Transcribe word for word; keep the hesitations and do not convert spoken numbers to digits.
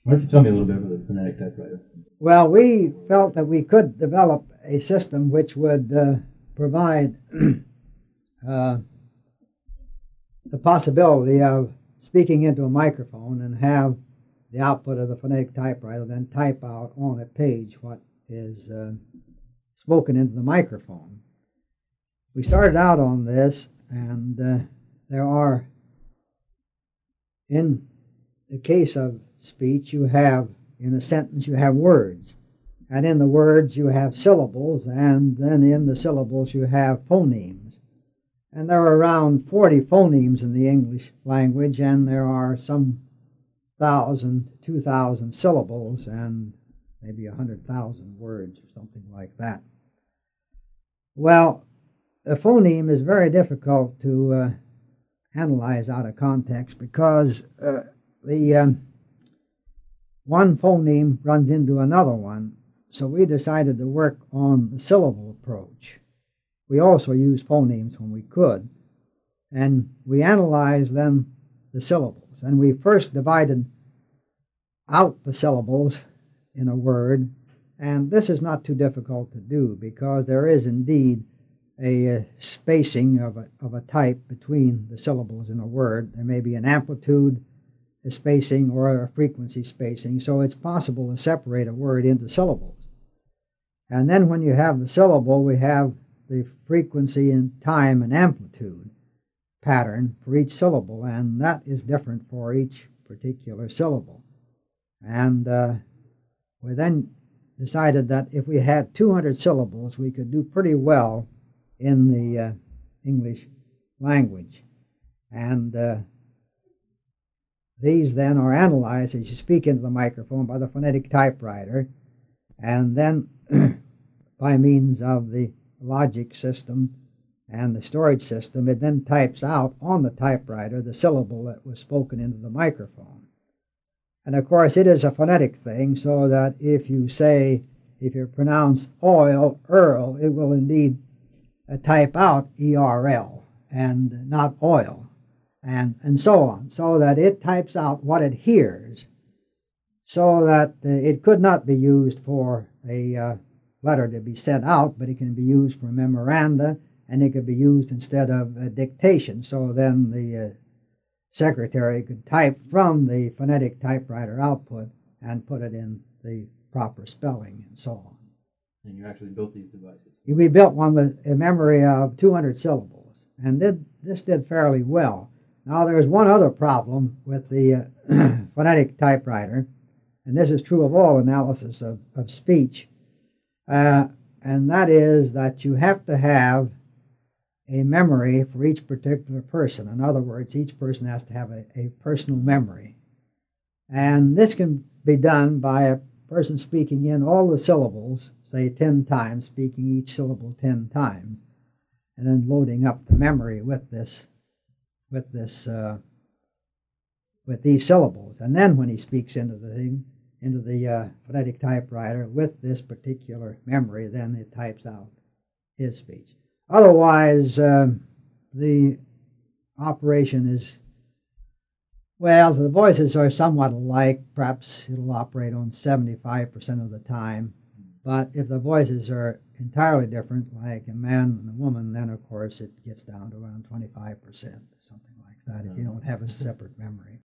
Why don't you tell me a little bit about the phonetic typewriter? Well, we felt that we could develop a system which would uh, provide uh, the possibility of speaking into a microphone and have the output of the phonetic typewriter then type out on a page what is uh, spoken into the microphone. We started out on this, and uh, there are, in the case of speech, you have, in a sentence, you have words. And in the words, you have syllables, and then in the syllables, you have phonemes. And there are around forty phonemes in the English language, and there are some thousand, two thousand syllables, and maybe a hundred thousand words or something like that. Well, a phoneme is very difficult to uh, analyze out of context because uh, the um, one phoneme runs into another one. So we decided to work on the syllable approach. We also used phonemes when we could, and we analyzed then the syllables. And we first divided out the syllables in a word, and this is not too difficult to do because there is indeed a uh, spacing of a, of a type between the syllables in a word. There may be an amplitude a spacing or a frequency spacing, so it's possible to separate a word into syllables. And then when you have the syllable, we have the frequency and time and amplitude pattern for each syllable, and that is different for each particular syllable. And uh, we then decided that if we had two hundred syllables, we could do pretty well in the uh, English language. And uh, these then are analyzed as you speak into the microphone by the phonetic typewriter, and then by means of the logic system and the storage system, it then types out on the typewriter the syllable that was spoken into the microphone. And of course, it is a phonetic thing, so that if you say, if you pronounce oil, Earl, it will indeed uh, type out E R L and not oil, and, and so on, so that it types out what it hears, so that uh, it could not be used for a uh, letter to be sent out, but it can be used for memoranda, and it could be used instead of uh, dictation, so then the uh, secretary could type from the phonetic typewriter output and put it in the proper spelling and so on. And you actually built these devices? We built one with a memory of two hundred syllables, and did, this did fairly well. Now there's one other problem with the uh, phonetic typewriter, and this is true of all analysis of, of speech, uh, and that is that you have to have a memory for each particular person. In other words, each person has to have a, a personal memory. And this can be done by a person speaking in all the syllables, say ten times, speaking each syllable ten times, and then loading up the memory with this, with this, uh, with these syllables. And then when he speaks into the thing, into the uh, phonetic typewriter with this particular memory, then it types out his speech. Otherwise, uh, the operation is, well, the voices are somewhat alike. Perhaps it'll operate on seventy-five percent of the time. But if the voices are entirely different, like a man and a woman, then, of course, it gets down to around twenty-five percent, something like that, if you don't have a separate memory.